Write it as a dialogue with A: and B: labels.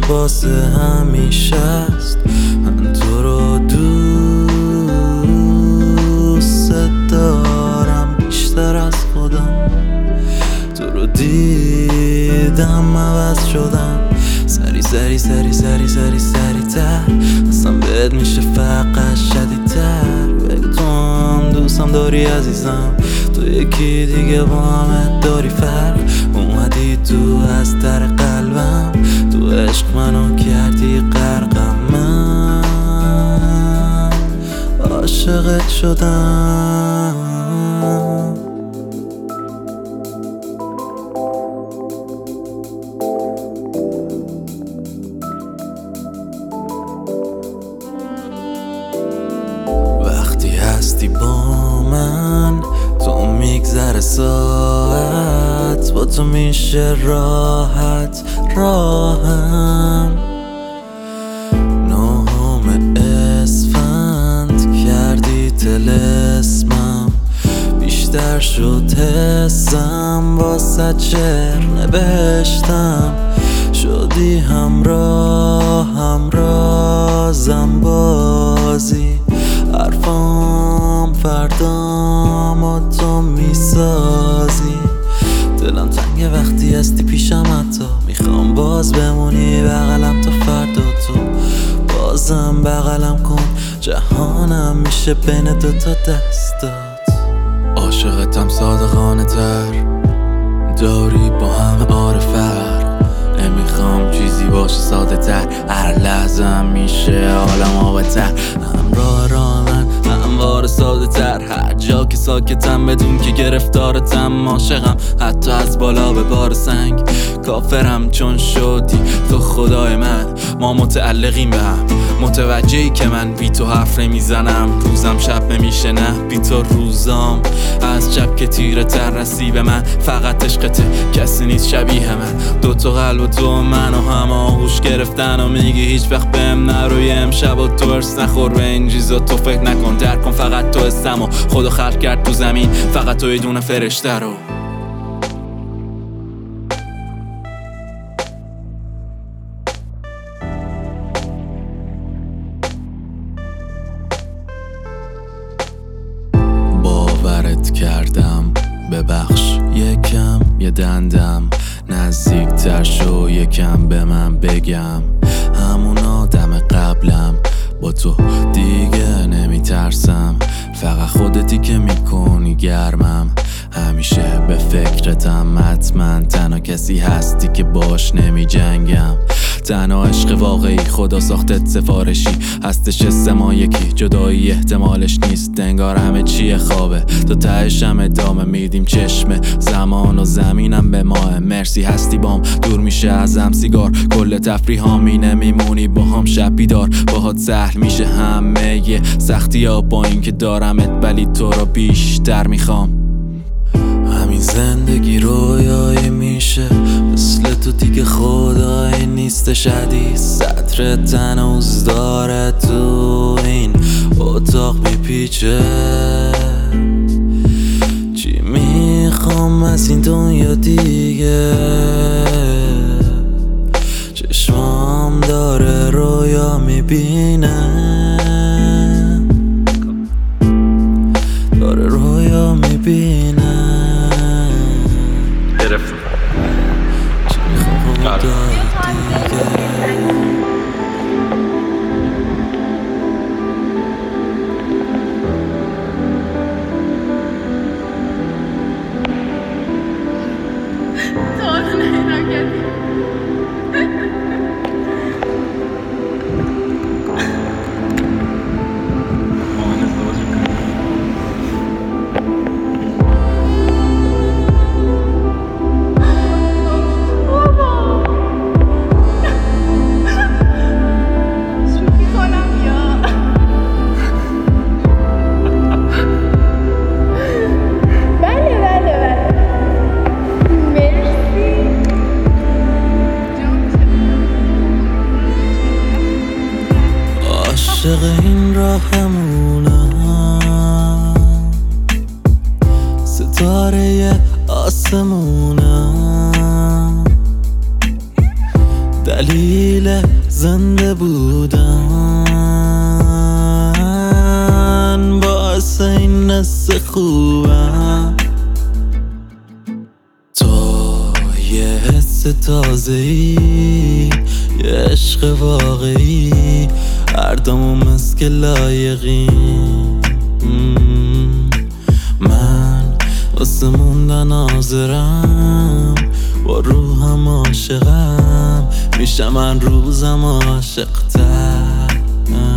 A: واسه همیشه است. من تو رو دوست دارم بیشتر از خودم، تو رو دیدم عوض شدم. سری سری سری سری سری سری تر اصلا بهت میشه فقط شدیدتر. بگو تو هم دوستم داری عزیزم، تو یکی دیگه با همه داری فرق. اومدی تو از در قلبم، تو عشق منو کردی غرقم. من عاشقت شدم. وقتی هستی با من تو میگذره ساعت، با تو میشه راحت راهم. نهم اسفند کردی طلسمم، بیشتر شد حسم واسه شعر نوشتم. شدی همراهم رازم بازی، حرفام فردام و تو میسازی. دلم تنگه وقتی هستی پیشم، حتی میخوام باز بمونی بغلم تا فردا. تو بازم بغلم کن، جهانم میشه بین دوتا دستات. عاشقتم صادقانه تر، داری با همه آره فرق. نمیخوام چیزی باشه ساده تر، هر لحظه میشه عالم آبتر. همراه راه من هموار ساده تر، هر جا که ساکتم بدون که گرفتارتم. عاشقم حتی از بالا به بار سنگ، کافرم چون شدی تو خدای من. ما متعلقیم به هم، متوجهی که من بی تو حرف نمیزنم. روزم شب نمیشه نه بی تو روزام، از شب که تیره تر رسی به من. فقط عشقته کسی نیست شبیه من، دوتا قلب و تو من و هم آغوش گرفتن. و میگی هیچ وقت بهم نروی امشب و تو ارس نخور به این چیزا. تو فکر نکن درک کن فقط تو هستم و خدا خلق کرد تو زمین، فقط تو یه دونه فرشته رو. باورت کردم ببخش یکم یه دندم نزدیکتر شو، یکم به من بگم همون آدم قبلم. با تو دیگه نمیترسم، فقط خودتی که میکنی گرمم. همیشه به فکرتم، حتما تنها کسی هستی که باش نمی جنگم. تنها عشق واقعی خدا ساختت سفارشی، هستش ما یکی جدایی احتمالش نیست. انگار همه چیه خوابه تا تهش هم ادامه میدیم. چشم زمان و زمینم به ماه، مرسی هستی بام دور میشه ازم سیگار. کل تفریح هامینه میمونی با هم شب بیدار، باهات سهل میشه همه ی سختی ها. با این که دارمت ولی تو رو بیشتر میخوام. همین زندگی رویایی میشه، مثل تو دیگه خدایی نیستش. حدیث سطر هنوز داره تو این اتاق میپیچه. چی میخوام از این دنیا دیگه، چشمام داره رویا میبینه، داره رویا میبینه. چی میخوام داری دیگه. عاشق این راهمونم، ستاره آسمونم. دلیل دلیل زنده بودن باعث این حس خوبم. تو یه حس تازه‌ای، یه عشق واقعی، هر دومون مثل لایقی. من واسه موندن حاضرم، با روحم عاشقم، میشم من روزم عاشق‌تر.